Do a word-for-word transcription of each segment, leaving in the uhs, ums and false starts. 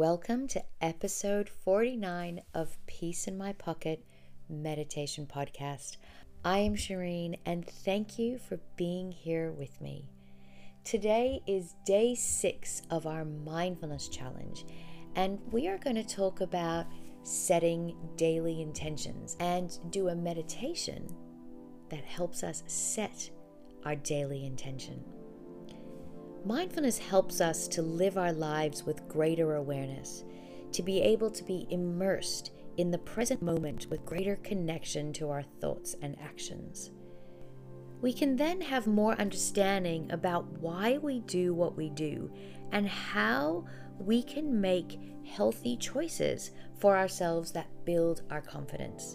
Welcome to episode forty-nine of Peace in My Pocket Meditation Podcast. I am Shireen and thank you for being here with me. Today is day six of our mindfulness challenge, and we are going to talk about setting daily intentions and do a meditation that helps us set our daily intention. Mindfulness helps us to live our lives with greater awareness, to be able to be immersed in the present moment with greater connection to our thoughts and actions. We can then have more understanding about why we do what we do and how we can make healthy choices for ourselves that build our confidence.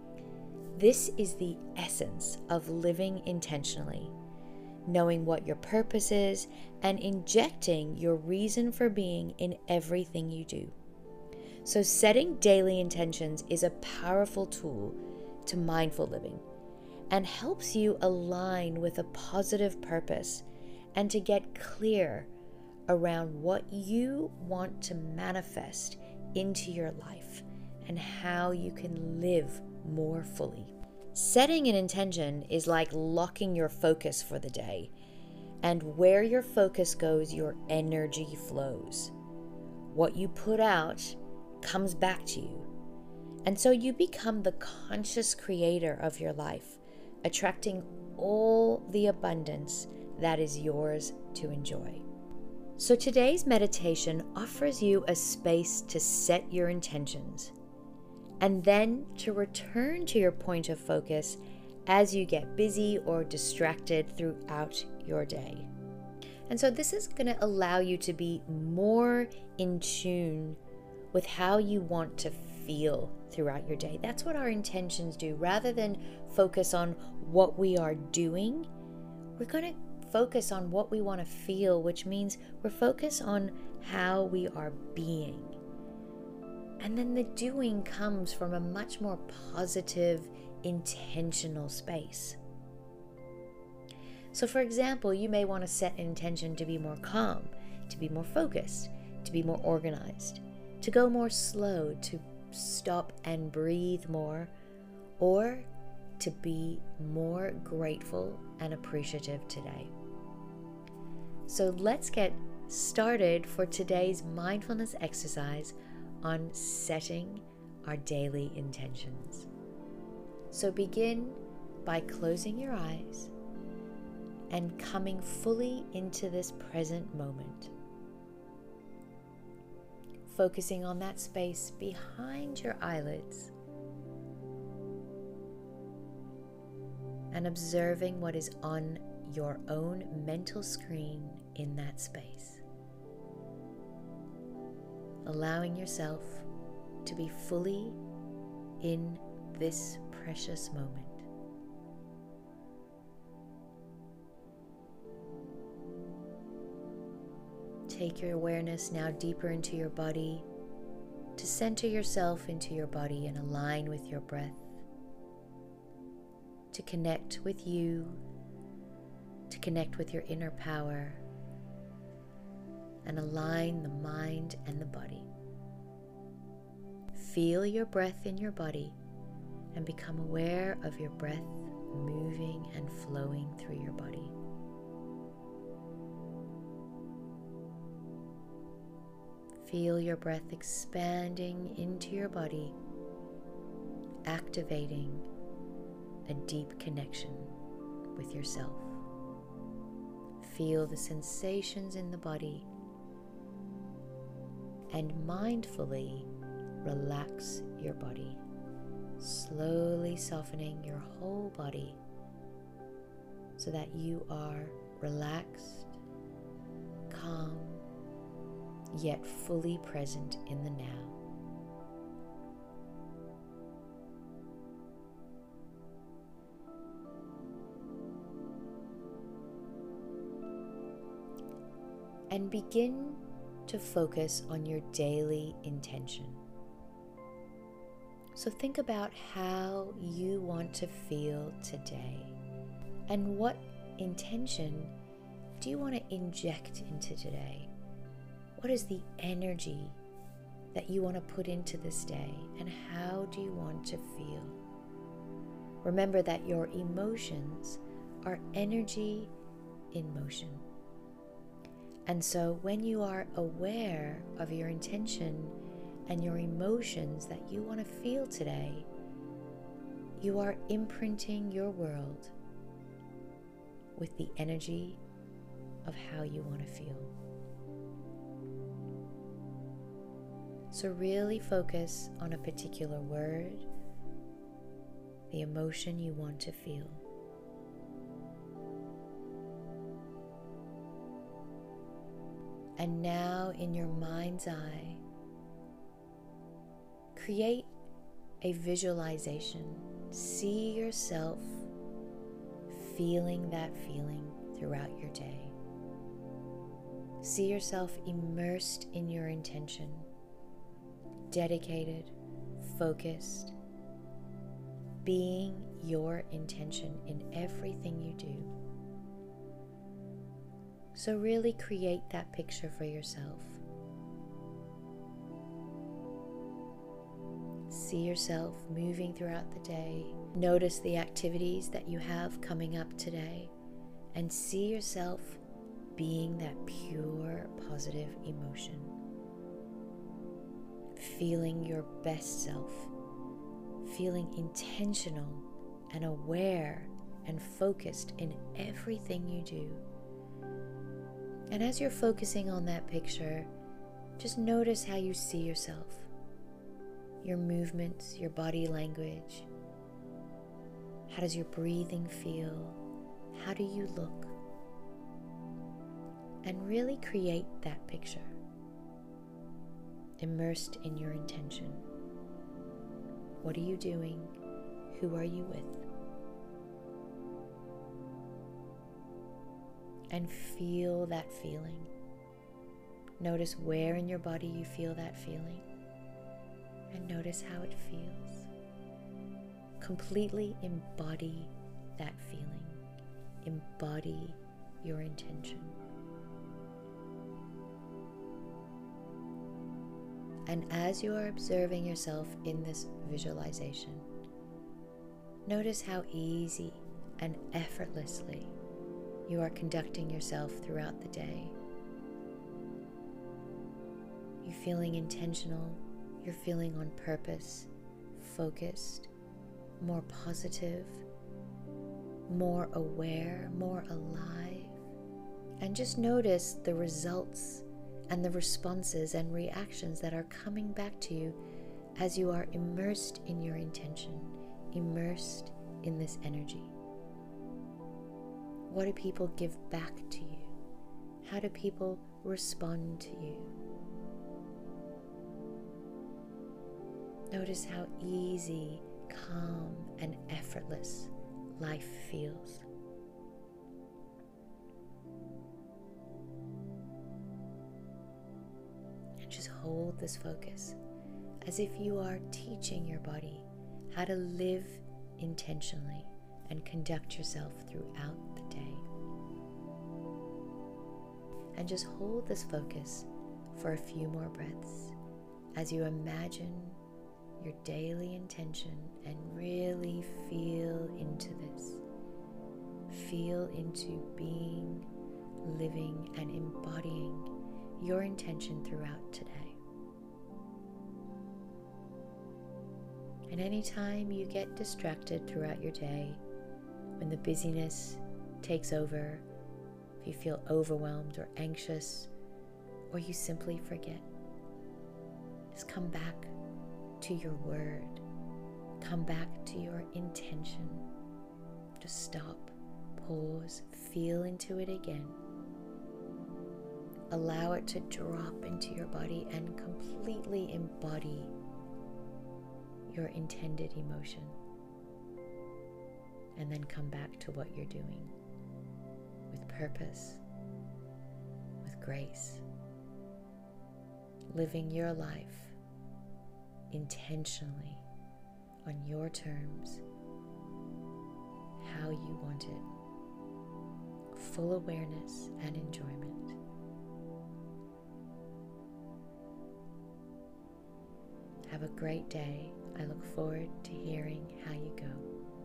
This is the essence of living intentionally. Knowing what your purpose is and injecting your reason for being in everything you do. So setting daily intentions is a powerful tool to mindful living and helps you align with a positive purpose and to get clear around what you want to manifest into your life and how you can live more fully. Setting an intention is like locking your focus for the day, and where your focus goes, your energy flows. What you put out comes back to you, and so you become the conscious creator of your life, attracting all the abundance that is yours to enjoy. So today's meditation offers you a space to set your intentions, and then to return to your point of focus as you get busy or distracted throughout your day. And so this is going to allow you to be more in tune with how you want to feel throughout your day. That's what our intentions do. Rather than focus on what we are doing, we're going to focus on what we want to feel, which means we're focused on how we are being. And then the doing comes from a much more positive, intentional space. So for example, you may want to set an intention to be more calm, to be more focused, to be more organized, to go more slow, to stop and breathe more, or to be more grateful and appreciative today. So let's get started for today's mindfulness exercise on setting our daily intentions. So begin by closing your eyes and coming fully into this present moment. Focusing on that space behind your eyelids and observing what is on your own mental screen in that space. Allowing yourself to be fully in this precious moment. Take your awareness now deeper into your body, to center yourself into your body and align with your breath, to connect with you, to connect with your inner power, and align the mind and the body. Feel your breath in your body and become aware of your breath moving and flowing through your body. Feel your breath expanding into your body, activating a deep connection with yourself. Feel the sensations in the body and mindfully relax your body, slowly softening your whole body so that you are relaxed, calm, yet fully present in the now. And begin to focus on your daily intention. So think about how you want to feel today and what intention do you want to inject into today? What is the energy that you want to put into this day, and how do you want to feel? Remember that your emotions are energy in motion. And so when you are aware of your intention and your emotions that you want to feel today, you are imprinting your world with the energy of how you want to feel. So really focus on a particular word, the emotion you want to feel. And now in your mind's eye, create a visualization. See yourself feeling that feeling throughout your day. See yourself immersed in your intention, dedicated, focused, being your intention in everything you do. So really create that picture for yourself. See yourself moving throughout the day. Notice the activities that you have coming up today, and see yourself being that pure, positive emotion. Feeling your best self, feeling intentional and aware and focused in everything you do. And as you're focusing on that picture, just notice how you see yourself, your movements, your body language. How does your breathing feel? How do you look? And really create that picture, immersed in your intention. What are you doing? Who are you with? And feel that feeling. Notice where in your body you feel that feeling, and notice how it feels. Completely embody that feeling. Embody your intention. And as you are observing yourself in this visualization, notice how easy and effortlessly you are conducting yourself throughout the day. You're feeling intentional, you're feeling on purpose, focused, more positive, more aware, more alive. And just notice the results and the responses and reactions that are coming back to you as you are immersed in your intention, immersed in this energy. What do people give back to you? How do people respond to you? Notice how easy, calm, and effortless life feels. And just hold this focus as if you are teaching your body how to live intentionally and conduct yourself throughout the day. And just hold this focus for a few more breaths as you imagine your daily intention and really feel into this. Feel into being, living, and embodying your intention throughout today. And anytime you get distracted throughout your day, when the busyness takes over, if you feel overwhelmed or anxious, or you simply forget, just come back to your word. Come back to your intention. Just stop, pause, feel into it again. Allow it to drop into your body and completely embody your intended emotion. And then come back to what you're doing with purpose, with grace, living your life intentionally on your terms, how you want it, full awareness and enjoyment. Have a great day. I look forward to hearing how you go.